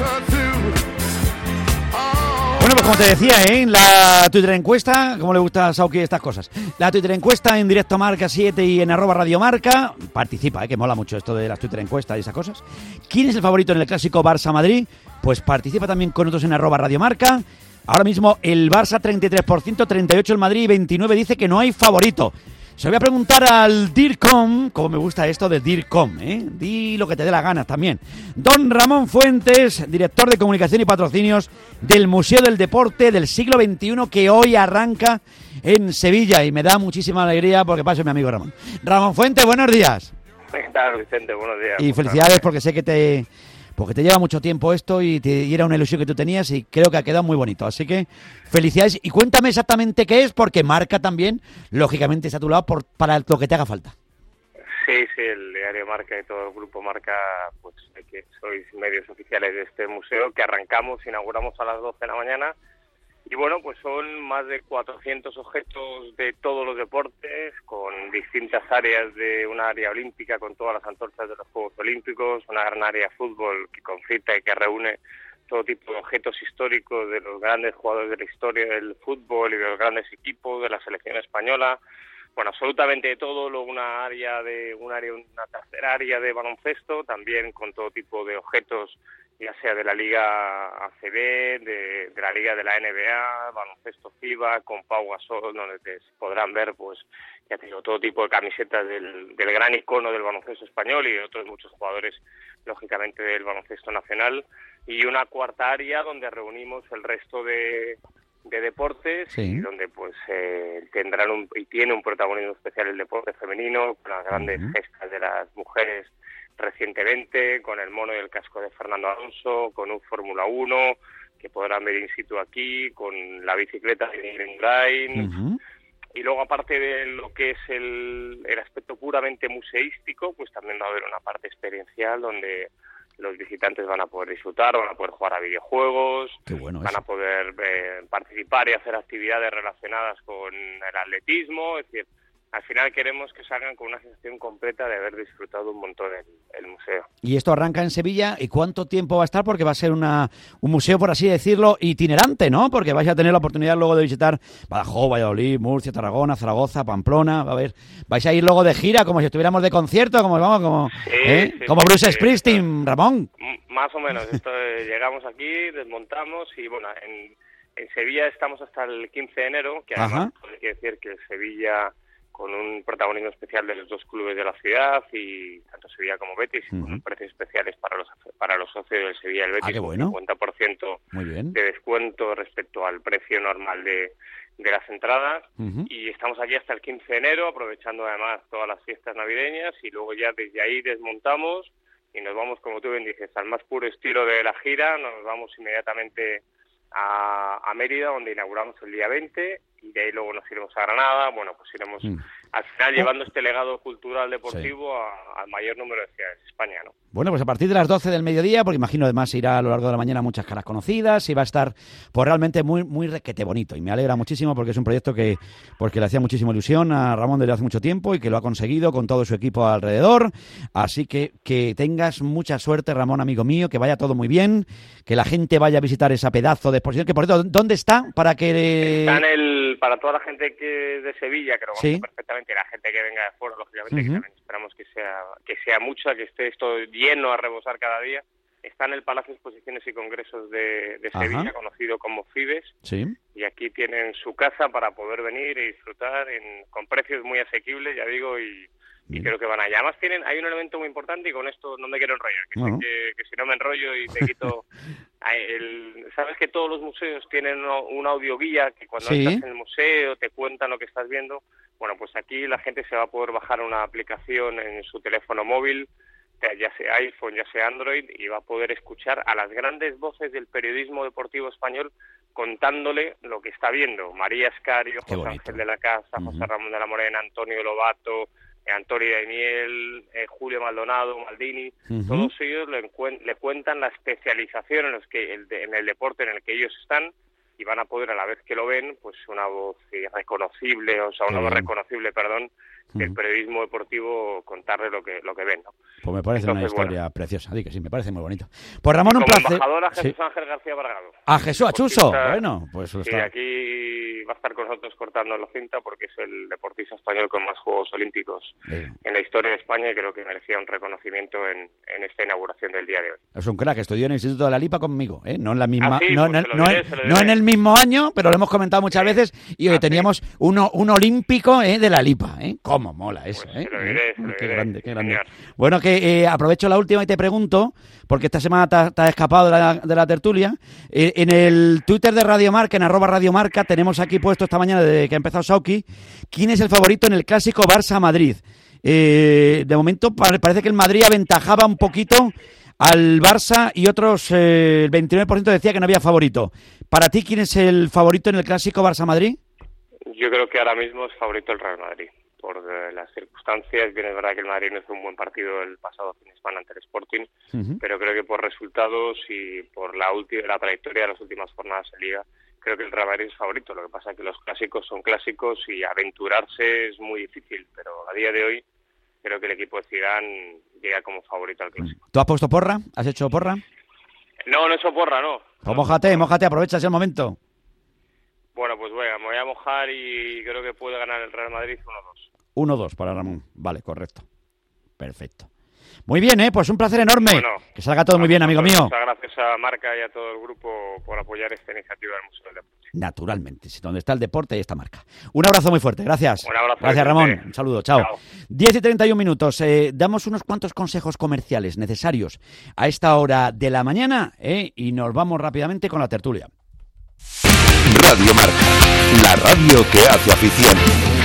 Bueno, pues como te decía, en la Twitter encuesta, como le gusta a Sauki estas cosas, la Twitter encuesta en directo Marca 7 y en @radiomarca, participa, que mola mucho esto de las Twitter encuestas y esas cosas. ¿Quién es el favorito en el clásico Barça-Madrid? Pues participa también con nosotros en @radiomarca. Ahora mismo el Barça 33%, 38% el Madrid y 29% dice que no hay favorito. Se lo voy a preguntar al DIRCOM, como me gusta esto de DIRCOM, di lo que te dé la gana también. Don Ramón Fuentes, director de comunicación y patrocinios del Museo del Deporte del siglo XXI, que hoy arranca en Sevilla, y me da muchísima alegría porque paso mi amigo Ramón. Ramón Fuentes, buenos días. ¿Qué tal, Vicente? Buenos días. Y felicidades porque sé que te lleva mucho tiempo esto y era una ilusión que tú tenías y creo que ha quedado muy bonito. Así que felicidades y cuéntame exactamente qué es, porque Marca también, lógicamente, está a tu lado para lo que te haga falta. Sí, el diario Marca y todo el grupo Marca, pues que sois medios oficiales de este museo que inauguramos a las 12 de la mañana. Y bueno, pues son más de 400 objetos de todos los deportes, con distintas áreas, de una área olímpica con todas las antorchas de los Juegos Olímpicos, una gran área de fútbol que concita y que reúne todo tipo de objetos históricos de los grandes jugadores de la historia del fútbol y de los grandes equipos de la selección española. Bueno, absolutamente de todo. Luego una tercera área de baloncesto, también con todo tipo de objetos, ya sea de la Liga ACB, de la Liga de la NBA, baloncesto FIBA, con Pau Gasol, donde te podrán ver, pues, ya te digo, todo tipo de camisetas del gran icono del baloncesto español y de otros muchos jugadores, lógicamente, del baloncesto nacional. Y una cuarta área donde reunimos el resto de deportes, sí, y donde pues tiene un protagonismo especial el deporte femenino, con las grandes gestas de las mujeres recientemente, con el mono y el casco de Fernando Alonso, con un Fórmula 1 que podrán ver in situ aquí, con la bicicleta de Nürburgring Line. Y luego, aparte de lo que es el aspecto puramente museístico, pues también va a haber una parte experiencial donde los visitantes van a poder disfrutar, van a poder jugar a videojuegos, van a poder participar y hacer actividades relacionadas con el atletismo. Es decir, al final queremos que salgan con una sensación completa de haber disfrutado un montón el museo. Y esto arranca en Sevilla, ¿y cuánto tiempo va a estar? Porque va a ser un museo, por así decirlo, itinerante, ¿no? Porque vais a tener la oportunidad luego de visitar Badajoz, Valladolid, Murcia, Tarragona, Zaragoza, Pamplona. A ver, vais a ir luego de gira, como si estuviéramos de concierto, como Bruce Springsteen, Ramón. Más o menos. Llegamos aquí, desmontamos y bueno, en Sevilla estamos hasta el 15 de enero, que además hay que decir que Sevilla, con un protagonismo especial de los dos clubes de la ciudad, y tanto Sevilla como Betis, y con precios especiales para los socios del Sevilla y el Betis, bueno. Un 50% de descuento respecto al precio normal de las entradas. Y estamos aquí hasta el 15 de enero, aprovechando además todas las fiestas navideñas, y luego ya desde ahí desmontamos y nos vamos, como tú bien dices, al más puro estilo de la gira. Nos vamos inmediatamente a Mérida, donde inauguramos el día 20, y de ahí luego nos iremos a Granada. Bueno, pues iremos al final llevando este legado cultural deportivo al mayor número de ciudades de España, ¿no? Bueno, pues a partir de las 12 del mediodía, porque imagino además irá a lo largo de la mañana muchas caras conocidas, y va a estar pues realmente muy, muy requete bonito, y me alegra muchísimo porque es un proyecto que le hacía muchísima ilusión a Ramón desde hace mucho tiempo y que lo ha conseguido con todo su equipo alrededor. Así que tengas mucha suerte, Ramón, amigo mío, que vaya todo muy bien, que la gente vaya a visitar esa pedazo de exposición, que por cierto, ¿dónde está? Está para toda la gente que es de Sevilla, que lo conoce perfectamente, y la gente que venga de fuera, lógicamente, que también esperamos que sea mucha, que esté esto lleno a rebosar cada día. Está en el Palacio de Exposiciones y Congresos de Sevilla, conocido como Fibes, y aquí tienen su casa para poder venir y disfrutar con precios muy asequibles, ya digo, y creo que van allá. Además hay un elemento muy importante, y con esto no me quiero enrollar, que si no me enrollo y te quito... Sabes que todos los museos tienen una audioguía que cuando estás en el museo te cuentan lo que estás viendo. Bueno, pues aquí la gente se va a poder bajar una aplicación en su teléfono móvil, ya sea iPhone, ya sea Android, y va a poder escuchar a las grandes voces del periodismo deportivo español contándole lo que está viendo. María Escario, José Ángel de la Casa, José Ramón de la Morena, Antonio Lobato, Antonio Daimiel, Julio Maldonado, Maldini, todos ellos le cuentan la especialización en el deporte en el que ellos están, y van a poder, a la vez que lo ven, pues una voz reconocible, una voz reconocible, del periodismo deportivo contarle lo que ven, ¿no? Pues me parece Entonces, una historia preciosa, di que sí, me parece muy bonito. Pues Ramón, un como placer. embajador a Jesús Sí. Ángel García Bargado. A Jesús, a Chuso. Deportista, Bueno, pues sí, está. aquí va a estar con nosotros cortando la cinta porque es el deportista español con más Juegos Olímpicos en la historia de España y creo que merecía un reconocimiento en esta inauguración del día de hoy. Es un crack, estudió en el Instituto de la Lipa conmigo, ¿eh? No en la misma, sí, no, pues no, no en el mismo año, pero lo hemos comentado muchas veces y hoy teníamos un olímpico de la Lipa, ¿eh? ¿Cómo mola eso? Pues se lo diré, Qué grande, qué grande. Señor. Bueno, que aprovecho la última y te pregunto, porque esta semana te has escapado de la tertulia. En el Twitter de Radio Marca, en @radiomarca, tenemos aquí puesto esta mañana, desde que ha empezado Sauki, ¿quién es el favorito en el clásico Barça-Madrid? De momento parece que el Madrid aventajaba un poquito al Barça y otros, el 29% decía que no había favorito. Para ti, ¿quién es el favorito en el clásico Barça-Madrid? Yo creo que ahora mismo es favorito el Real Madrid. Por las circunstancias, bien es verdad que el Madrid no hizo un buen partido el pasado fin de semana ante el Sporting, pero creo que por resultados y por la trayectoria de las últimas jornadas de Liga, creo que el Real Madrid es favorito. Lo que pasa es que los clásicos son clásicos y aventurarse es muy difícil, pero a día de hoy creo que el equipo de Zidane llega como favorito al clásico. ¿Tú has puesto porra? ¿Has hecho porra? No he hecho porra, no. Pues mójate, aprovecha ese momento. Bueno, pues me voy a mojar y creo que puede ganar el Real Madrid 1-2. 1-2 para Ramón. Vale, correcto. Perfecto. Muy bien, pues un placer enorme. Bueno, que salga todo muy bien, amigo mío. Muchas gracias a Marca y a todo el grupo por apoyar esta iniciativa del Museo del Deporte. Naturalmente, si donde está el deporte, ahí está Marca. Un abrazo muy fuerte, gracias. Un abrazo. Gracias, Ramón. Un saludo, chao. 10:31. Damos unos cuantos consejos comerciales necesarios a esta hora de la mañana y nos vamos rápidamente con la tertulia. Radio Marca, la radio que hace afición.